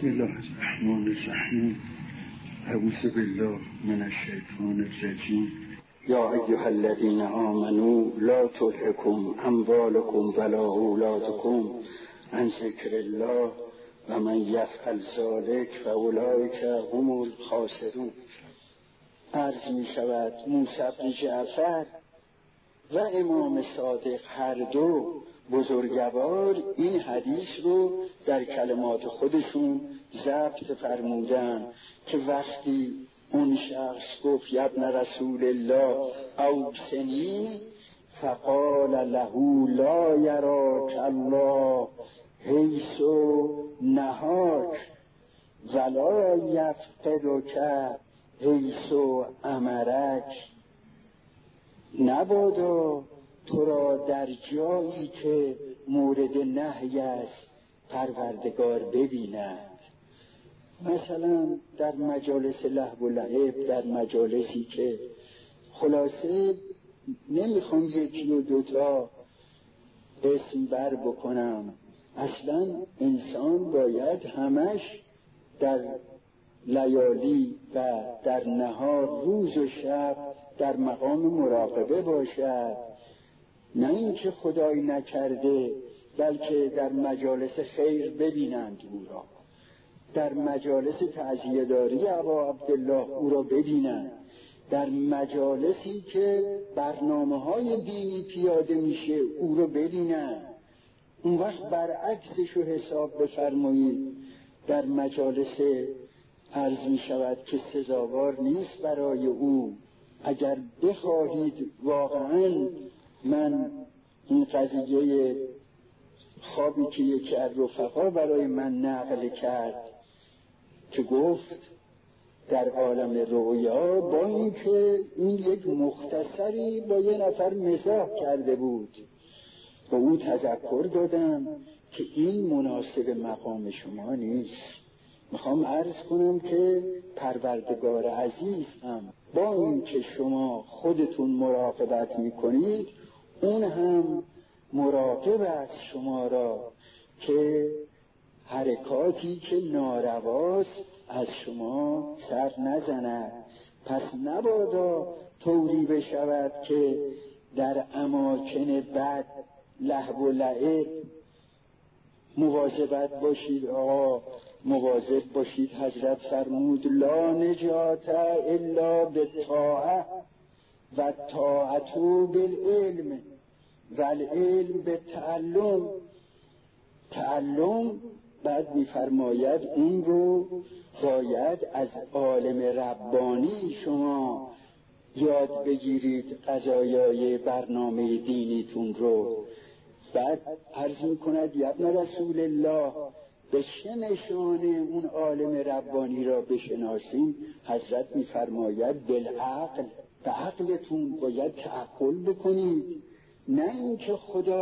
بسم الله الرحمن الرحیم. اعوذ بالله من الشیطان الرجیم. یا ایها الذین آمنوا لا تلهکم اموالکم ولا اولادکم عن ذکر الله و من یفعل ذلک فاولئک هم الخاسرون. عرض می شود موسی بن جعفر و امام صادق هر دو بزرگوار این حدیث رو در کلمات خودشون ضبط فرمودن که وقتی اون شخص گفت یا ابن رسول الله اوصنی فقال له لا یراک الله حیث نهاک ولا یفقدک حیث امرک، نبادا تو را در جایی که مورد نهی است پروردگار ببیند. مثلا در مجالس لهو و لعب، در مجالسی که خلاصه نمیخوام یکی و دوتا اسم بر بکنم، اصلا انسان باید همش در لیالی و در نهار روز و شب در مقام مراقبه باشد، نه اینکه خدای نکرده بلکه در مجالس خیر ببینند او را، در مجالس تعزیه داری ابا عبدالله او را ببینند، در مجالسی که برنامه‌های دینی پیاده میشه او را ببینند. اون وقت برعکسش رو حساب بفرمایید. در مجالس عرض می شود که سزاوار نیست برای او. اگر بخواهید واقعا، من این قضیه خوابی که یکی از رفقا برای من نقل کرد که گفت در عالم رؤیا، با اینکه این یک مختصری با یه نفر مزاح کرده بود، با او تذکر دادم که این مناسب مقام شما نیست. میخوام عرض کنم که پروردگار عزیز هم با اینکه شما خودتون مراقبت میکنید، اون هم مراقب است شما را که حرکاتی که نارواست از شما سر نزند. پس نبادا طوری بشود که در اماکن بد لهو و لعب مواظبت باشید. مواظب باشید. حضرت فرمود لا نجات الا بالطاعه و الطاعه بالعلم و العلم بالتعلم. تعلم بعد میفرماید اون رو باید از عالم ربانی شما یاد بگیرید، قضایای برنامه دینیتون رو. بعد عرض میکند یا ابن رسول الله به چه نشانه اون عالم ربانی را بشناسیم؟ حضرت میفرماید بالعقل، به عقلتون باید تعقل بکنید، نه اینکه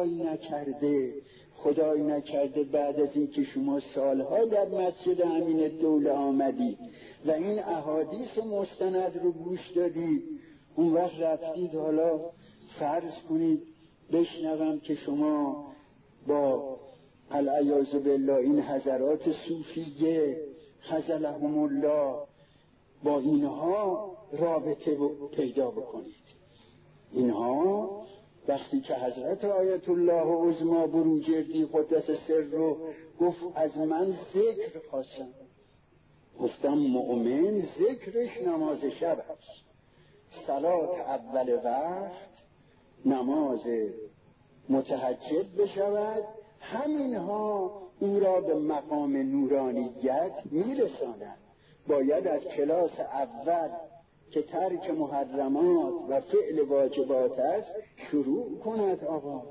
خدای نکرده بعد از اینکه شما سالها در مسجد امین الدوله آمدید و این احادیث مستند رو گوش دادید، اون وقت رفتید حالا فرض کنید بشنوم که شما با العیاذ بالله این حضرات صوفیه خذلهم الله با اینها رابطه پیدا بکنید. اینها وقتی که حضرت آیت الله عظما بروجردی قدس سر رو گفت از من ذکر خواستم، گفتم مؤمن ذکرش نماز شب است، صلات اول وقت، نماز متهجد بشود، همینها او را به مقام نورانیت میرساند. باید از کلاس اول که ترک محرمات و فعل واجبات است شروع کند. آقا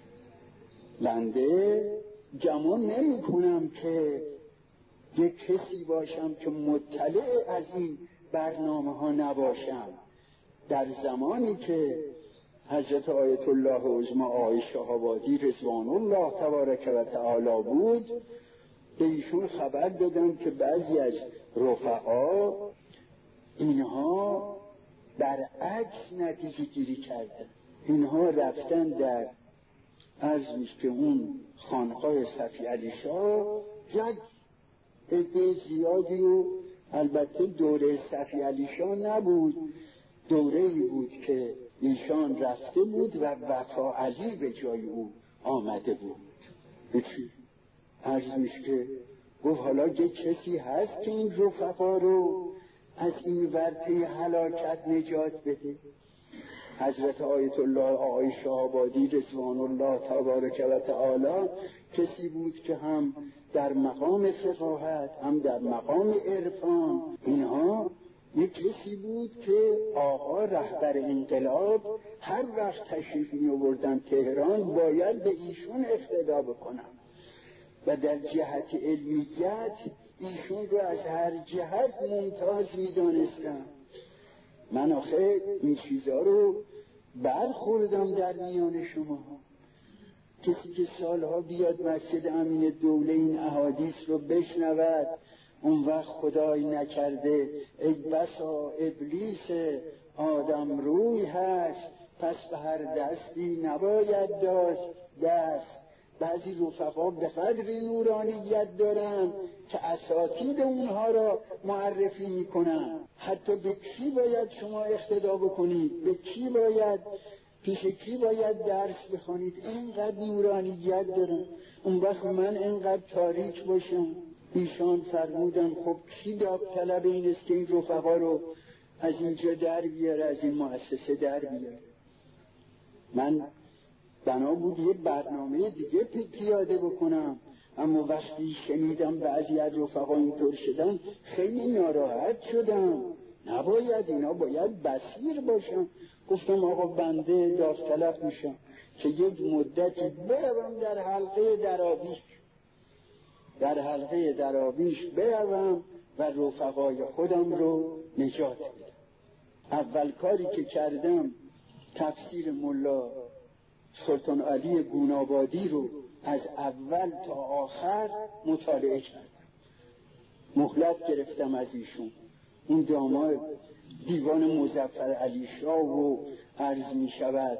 بنده گمان نمی کنم که یک کسی باشم که مطلع از این برنامه ها نباشم. در زمانی که حضرت آیت الله عظما عایشه آبادی رضوان الله تبارک و تعالی بود، به ایشون خبر دادم که بعضی از رفقا اینها برعکس نتیجه گیری کردن. اینها رفتن در عرض میشه که اون خانقاه صفی علی شاه یک عده زیادی و البته دوره صفی علی شاه نبود، دوره‌ای بود که ایشان رفته بود و وفا علی به جای او آمده بود. بچی؟ عرض میشه که گفت حالا یه کسی هست که این رفقا رو از این ورطه هلاکت نجات بده؟ حضرت آیت الله آقای شاه‌آبادی رضوان الله تبارک و تعالی کسی بود که هم در مقام فقاهت هم در مقام عرفان، اینها یک کسی بود که آقا رهبر انقلاب هر وقت تشریف می آوردن تهران باید به ایشون اقتدا بکنن و در جهت علمیت ایشون رو از هر جهت ممتاز می دانستن. من آخه این چیزها رو برخوردم در میان شما. کسی که سالها بیاد مسجد امین دوله این احادیث رو بشنود، اون وقت خدای نکرده ای بسا ابلیس آدم روی هست، پس به هر دستی نباید داشت دست. بعضی رفقا به قدر نورانیت دارن که اساتید اونها را معرفی میکنن. حتی به کی باید شما اقتدا بکنید، به کی باید، پیش کی باید درس بخونید، اینقدر نورانیت دارن. اون وقت من اینقدر تاریک باشم؟ ایشان فرمودن خب کی داوطلب این است که این رفقا رو از اینجا در بیاره، از این مؤسسه در بیاره؟ من بنا بود یه برنامه دیگه پیاده بکنم، اما وقتی شنیدم بعضی از رفقا اینطور شدن خیلی ناراحت شدم. نباید، اینا باید بصیر باشن. گفتم آقا بنده داوطلب میشم که یک مدتی بروم در حلقه دراویش بروم و رفقای خودم رو نجات بدم. اول کاری که کردم تفسیر ملا سلطان علی گونابادی رو از اول تا آخر مطالعه کردم. مهلت گرفتم از ایشون. اون داماد دیوان مظفر علی شاه و عرض می شود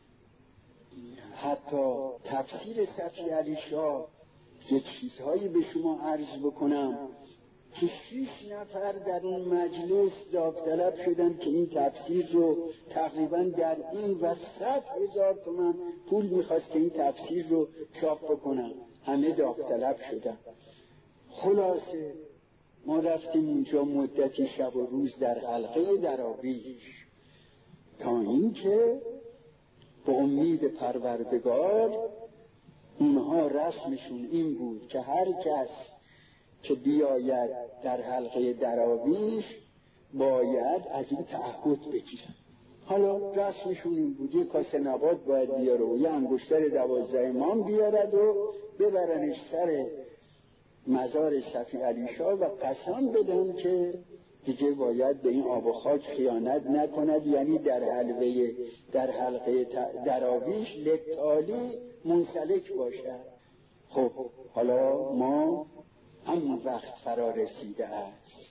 حتی تفسیر صفی علی شاه. یه چیزهایی به شما عرض بکنم که 6 نفر در اون مجلس داوطلب شدن که این تفسیر رو تقریبا در این و 100,000 تومان پول میخواست که این تفسیر رو چاپ بکنن. همه داوطلب شدن. خلاصه ما رفتیم اونجا مدتی شب و روز در حلقه دراویش تا اینکه به امید پروردگار اونها رسمشون این بود که هر کس که بیاید در حلقه دراویش باید از این تعهد بگیرن. حالا رسمشون این بود یک کاسه نبات باید بیاره و یه انگشتر 12 امام بیارد و ببرنش سر مزار صفی علی شاه و قسم بدن که دیگه باید به این آب و خاک خیانت نکند، یعنی در حلقه دراویش لتالی منسلک باشد. خب حالا ما همون وقت فرا رسیده است.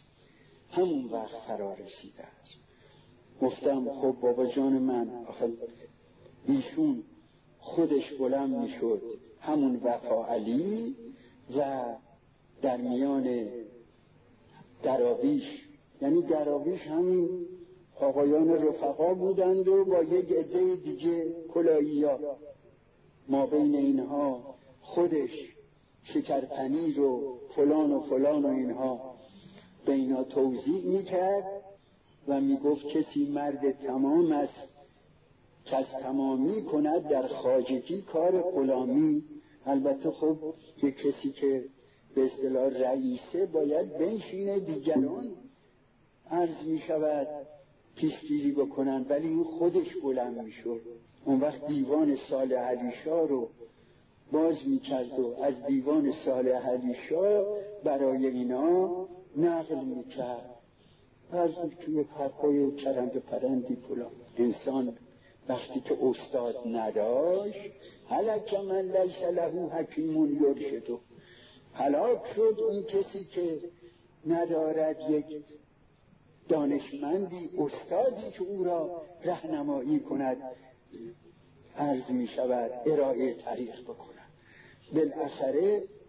گفتم خب بابا جان من، آخه ایشون خودش بلند میشد همون وفا علی و در میان دراویش، یعنی دراویش همین آقایان رفقا بودند و با یک عده دیگه کلاهی‌ها، ما بین اینها خودش شکرپنیر و فلان و اینها به اینا توزیع میکرد و میگفت کسی مرد تمام است که از تمامی کند در خواجگی کار غلامی. البته خب یک کسی که به اصطلاح رئیسه باید بنشینه دیگران عرض می شود پیشگیری بکنن، ولی این خودش بلند می شد. اون وقت دیوان صالح علی شاه رو باز می کرد و از دیوان صالح علی شاه برای اینا نقل می کرد. عرض توی حرفای چرند و پرندی پلا. انسان وقتی که استاد نداشت هلک من لیس له حکیم یرشدو، هلاک شد اون کسی که ندارد یک دانشمندی، استادی که او را راهنمایی کند، عرض می شود ارائه طریق بکند. بالاخره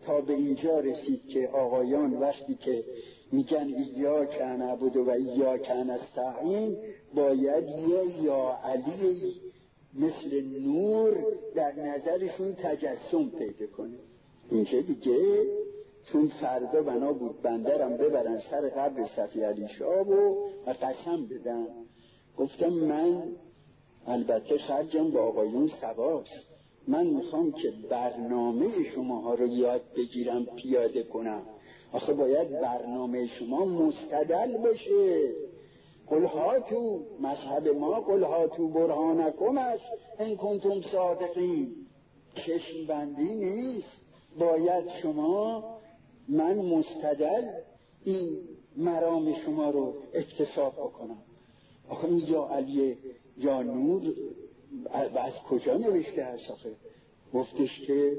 تا به اینجا رسید که آقایان وقتی که میگن ایاک نعبد و ایاک نستعین باید یا علی مثل نور در نظرشون تجسم پیدا کنه. اینجا دیگه چون فردا بنا بود بندرم ببرن سر قبر صفی علی شاه و قسم بدن. گفتم من البته خرجم با آقایون سواست، من میخوام که برنامه شماها رو یاد بگیرم پیاده کنم. آخه باید برنامه شما مستدل بشه. قل هاتو، مذهب ما قل هاتو برهانکم است ان کنتم صادقین. چشم بندی نیست، باید شما من مستدل این مرام شما رو اکتساب بکنم. آخه این یا علی یا نور از کجا نوشته هست؟ آخه گفتش که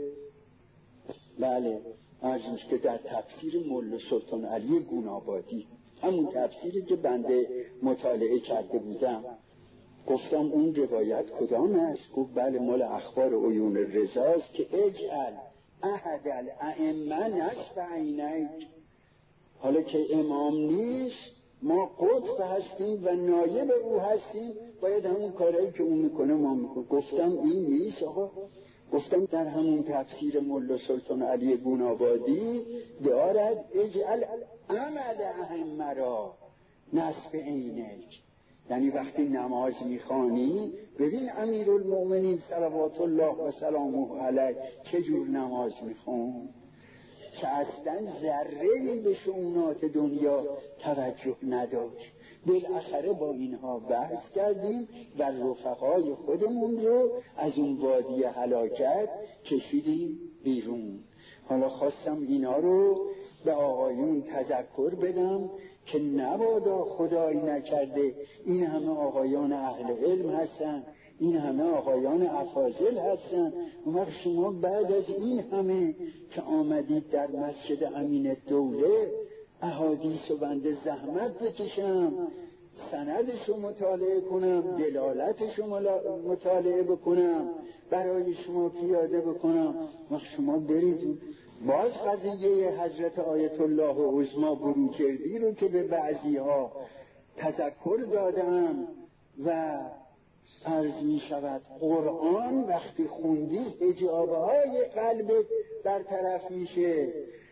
بله عرضش که در تفسیر مولا سلطان علی گونابادی، همون تفسیری که بنده مطالعه کرده بودم. گفتم اون روایت کدام است؟ گفت بله مال اخبار عیون رضاست که اجعل احد الائمه نصب عینیک. حالا که امام نیست ما قطب هستیم و نایب او هستیم، باید همون کارهایی که اون میکنه ما میکنه. گفتم این نیست آقا. گفتم در همون تفسیر مولا سلطان علی گونابادی دارد اجعل عمل ائمه را نصب عینیک، یعنی وقتی نماز میخوانی ببین امیرالمؤمنین صلوات الله و سلامه علیه چجور نماز میخوان که اصلا ذره‌ای به شؤونات دنیا توجه نداشت. بالاخره با اینها بحث کردیم و رفقای خودمون رو از اون وادی هلاکت کشیدیم بیرون. حالا خواستم اینا رو به آقایون تذکر بدم که نبادا خدای نکرده این همه آقایان اهل علم هستن، این همه آقایان افاضل هستن، اون وقت شما بعد از این همه که آمدید در مسجد امین دوله احادیث و بنده زحمت بکشم سندش رو مطالعه کنم، دلالتش رو مطالعه بکنم، برای شما پیاده بکنم، وقت شما برید باز قضیه حضرت آیت الله عظمی بروجردی رو که به بعضی ها تذکر دادم و عرض می شود قرآن وقتی خوندی حجابه های قلبت برطرف میشه.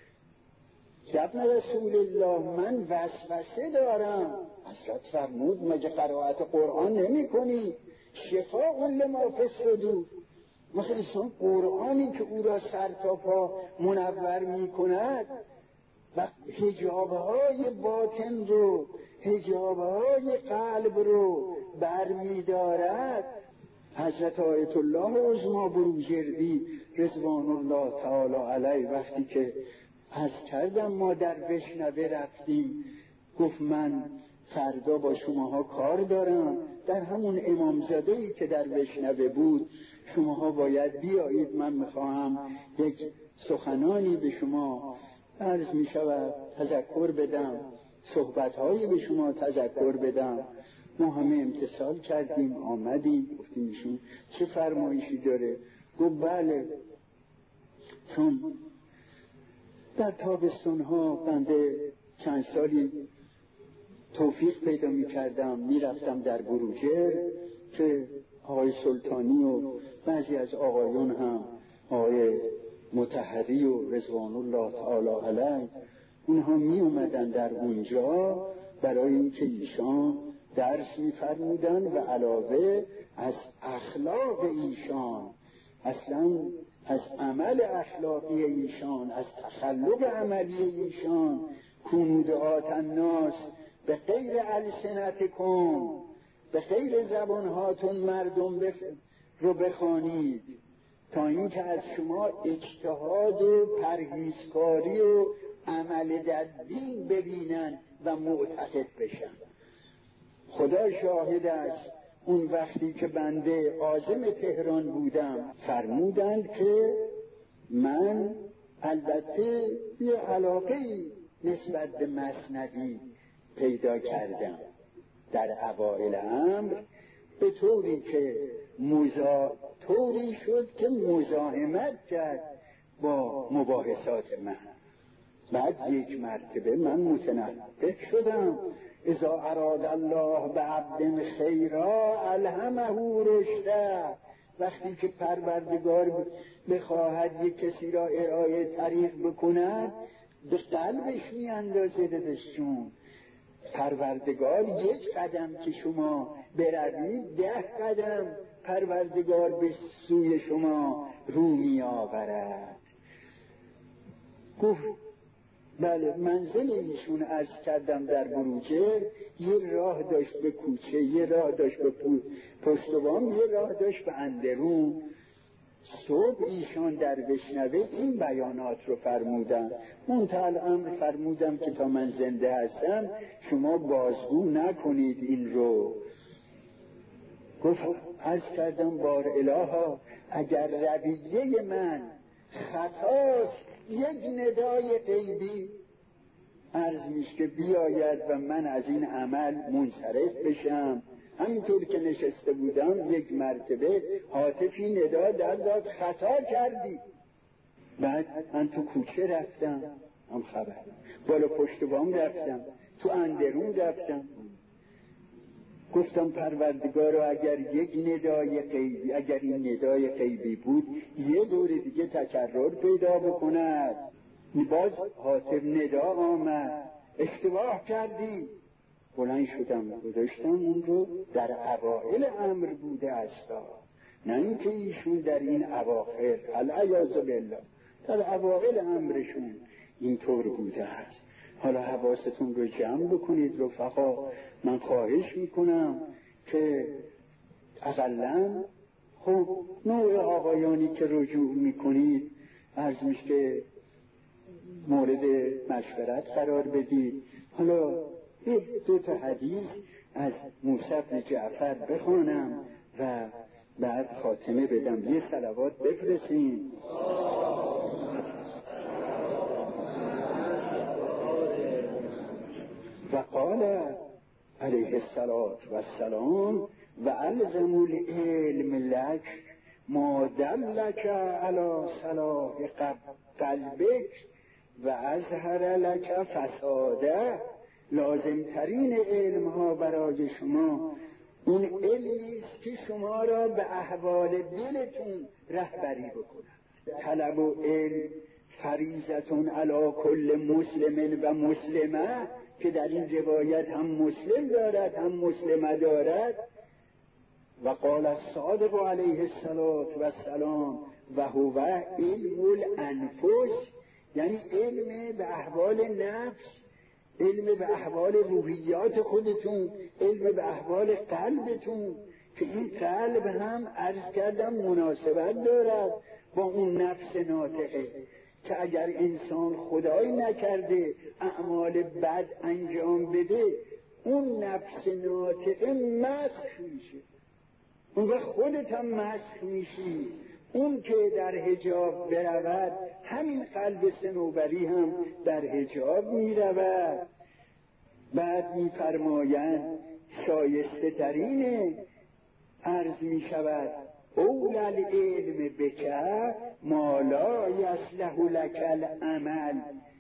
ابن رسول الله من وسوسه دارم. حضرت فرمود مگه قرائت قرآن نمی کنی؟ شفاء لما فی الصدور. مثل انسان قرآنی که او را سر تا پا منور می کند و حجابه های باطن رو حجابه های قلب رو برمی دارد. حضرت آیت الله عظمی بروجردی رضوان الله تعالی علیه وقتی که عرض کردم ما در وشنوه رفتیم گفت من فردا با شماها کار دارم، در همون امامزاده‌ای که در وشنوه بود شماها باید بیایید، من میخواهم یک سخنانی به شما عرض می شود تذکر بدم، صحبتهایی به شما تذکر بدم. ما همه امتثال کردیم آمدیم. گفتیم ایشون چه فرمایشی داره؟ گفت بله چون در تابستانها بنده چند سالی توفیق پیدا می کردم می رفتم در بروجر که آقای سلطانی و بعضی از آقایون هم آقای مطهری و رضوان الله تعالی علیه اونها می اومدن در اونجا برای اینکه ایشان درس می فرمودن و علاوه از اخلاق ایشان، اصلا از عمل اخلاقی ایشان، از تخلق عملی ایشان کنودعات الناس به غیر السنتکم، به غیر زبانهاتون مردم رو بخوانید تا اینکه از شما اجتهاد و پرهیزکاری و عمل در دین ببینن و معتقد بشن. خدا شاهد است اون وقتی که بنده عازم تهران بودم فرمودند که من البته یه علاقه‌ای نسبت به مثنوی پیدا کردم در اوائل امر به طوری که طوری شد که مزاحمت کرد با مباحثات من. بعد یک مرتبه من متنبه شدم، اذا اراد الله بعبد خیرا الهمه رشدا. وقتی که پروردگار بخواهد یک کسی را ارائه طریق بکند به قلبش میاندازه دادشون. پروردگار یک قدم که شما بروید 10 قدم پروردگار به سوی شما رو می آورد. گفت بله. منزل ایشون عرض کردم در بروجرد، یه راه داشت به کوچه، یه راه داشت به پشت بام، یه راه داشت به اندرون. صبح ایشان در بشنوه این بیانات رو فرمودن. منتهی الامر فرمودم که تا من زنده هستم شما بازگو نکنید این رو. گفت عرض کردم بار الها اگر رویه من خطاست یک ندای غیبی عرض میشه که بیاید و من از این عمل منصرف بشم. همینطور که نشسته بودم یک مرتبه هاتفی ندا در داد خطا کردی. بعد من تو کوچه رفتم هم خبر، بالا پشت بام رفتم، تو اندرون رفتم، گفتم پروردگارا اگر یک ندای غیبی، اگر این ندای غیبی بود یه دور دیگه تکرار پیدا بکند. باز هاتف ندا آمد، اشتباه کردی. بلند شدم گذاشتم اون رو. در اوائل امر بوده استا، نه اینکه ایشون در این اواخر العیاذ بالله در اوائل امرشون اینطور بوده است. حالا حواستون رو جمع بکنید رفقا. من خواهش میکنم که اقلن خب نوع آقایانی که رجوع میکنید عرض میشه که مورد مشورت قرار بدید. حالا دو تا حدیث از موسی بن جعفر بخوانم و بعد خاتمه بدم. یه صلوات بفرستیم. و قال علیه السلام و الزم العلم لک ما دلک علی صلاح قلبک و اظهر لک فساده. لازمترین علم ها برای شما اون علمی است که شما را به احوال دلتون رهبری بکنه. طلب و علم فریضتون علی کل مسلم و مسلمه که در این روایت هم مسلم دارد هم مسلمه دارد. و قال الصادق علیه السلام و هو علم الانفس، یعنی علم به احوال نفس، علم به احوال روحیات خودتون، علم به احوال قلبتون که این قلب هم عرض کردم مناسبت دارد با اون نفس ناطقه که اگر انسان خدای نکرده اعمال بد انجام بده اون نفس ناطقه مسخ میشه، اون وقت خودت هم مسخ میشی. اون که در حجاب برود همین قلب صنوبری هم در حجاب میرود. بعد میفرمایند شایسته ترین عرض میشود اول العلم بک ما لا یصلح لک العمل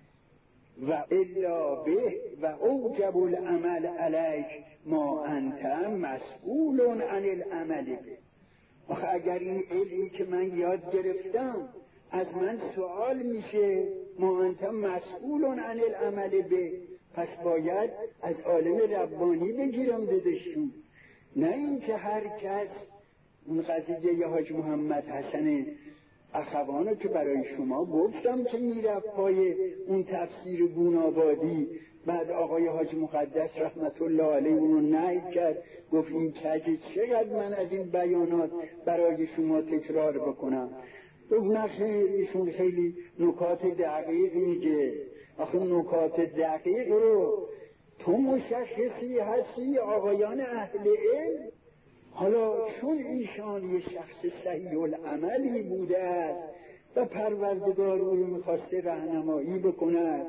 و الا به و اوجب العمل علیک ما انت مسئول عن العمل به. آخه اگر این علمی که من یاد گرفتم از من سوال میشه ما انت مسئول عن العمل به، پس باید از عالم ربانی بگیرم ددشون، نه اینکه هر کس. اون قضیه حاج محمد حسن اخوانو که برای شما گفتم که میرفت پای اون تفسیر گونابادی، بعد آقای حاج مقدس رحمت الله علیه اونو نهی کرد، گفت این کجه چقدر من از این بیانات برای شما تکرار بکنم. گفت نه خیر، ایشون خیلی نکات دقیق میگه. آخه نکات دقیق رو تو مشخصی هستی آقایان اهل علم. حالا چون ایشان یه شخص صحیح العملی بوده است و پروردگار او رو میخواسته رهنمایی بکند،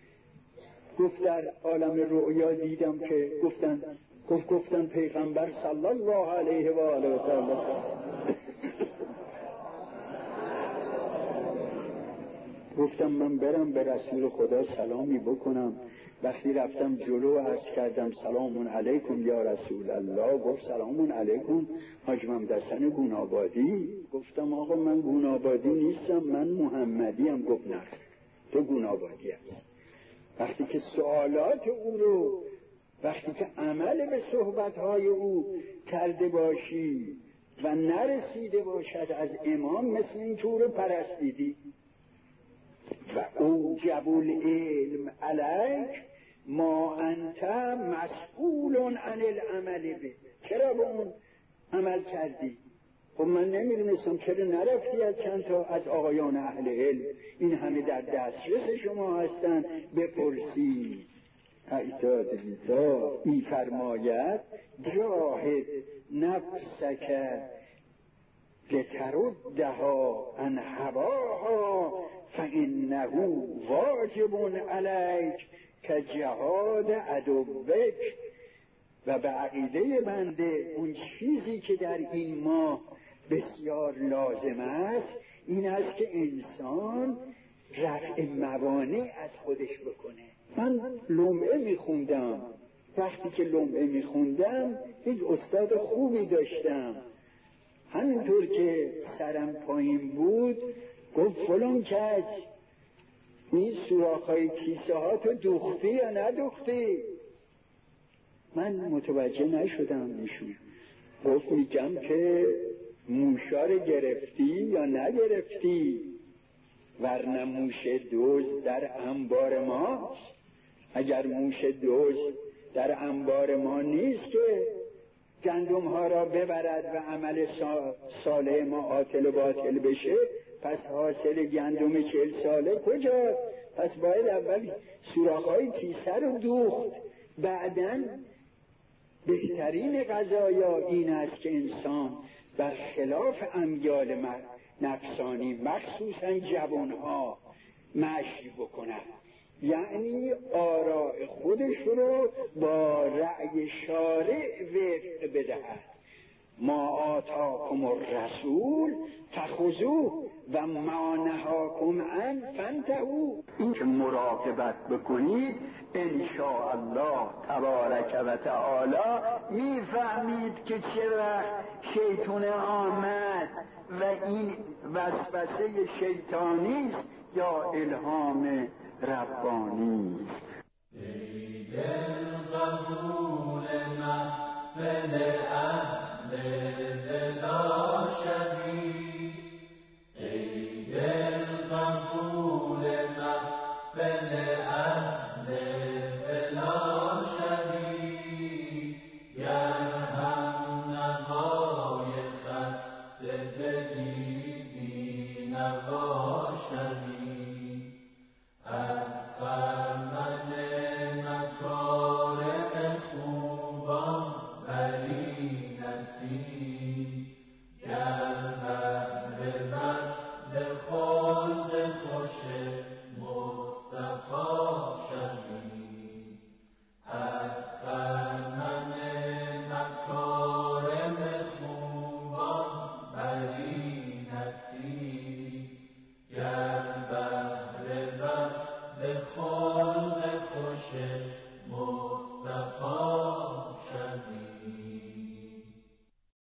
گفت در عالم رؤیا دیدم که گفتن پیغمبر صلی الله علیه و آله و سلم گفتم من برم به رسول خدا سلامی بکنم. وقتی رفتم جلو عرض کردم سلام علیکم یا رسول الله. گفت سلام علیکم حاج محمد حسن گونابادی. گفتم آقا من گونابادی نیستم، من محمدیم. گفت نه تو گونابادی هست. وقتی که سوالات او رو، وقتی که عمل به صحبتهای او کرده باشی و نرسیده باشد از امام، مثل این که او رو پرستیدی. و اوجب العلم علیک ما انت مسئول عن العمل به. چرا به اون عمل کردی؟ خب من نمیدونستم. چرا نرفتی از چند تا از آقایان اهل علم، این همه در دسترس شما هستن، بپرسی؟ ایتاد بیتا میفرماید جاهد نفسک لتردها عن هواها فانه واجب علیک کجهاد عدوک. و به عقیده بنده اون چیزی که در این ماه بسیار لازم است این است که انسان رفع موانع از خودش بکنه. من لمعه میخوندم. وقتی که لمعه میخوندم یک استاد خوبی داشتم، همینطور که سرم پایین بود گفت فلان کس این سوراخ‌های کیسه ها تو دوختی یا ندوختی؟ من متوجه نشدم. ایشون گفت میگم که موشا گرفتی یا نگرفتی؟ ورنه موش دزد در انبار ماست. اگر موش دزد در انبار ما نیست که گندم ها را ببرد و عمل صالح ما عاطل و باطل بشه، پس حاصل گندم 40 ساله کجا؟ پس باید اول سوراخ‌های کیسه رو دوخت. بعداً بهترین قضایا این است که انسان برخلاف امیال نفسانی مخصوصا جوانها مشی بکنه، یعنی آراء خودش رو با رأی شارع وفق بدهد. ما آتاکم الرسول فخذوه و ما نهاکم عنه فانتهوا. این که مراقبت بکنید انشاءالله تبارک و تعالی میفهمید که چه وقت شیطان آمد و این وسوسه شیطانی است یا الهام ربانی.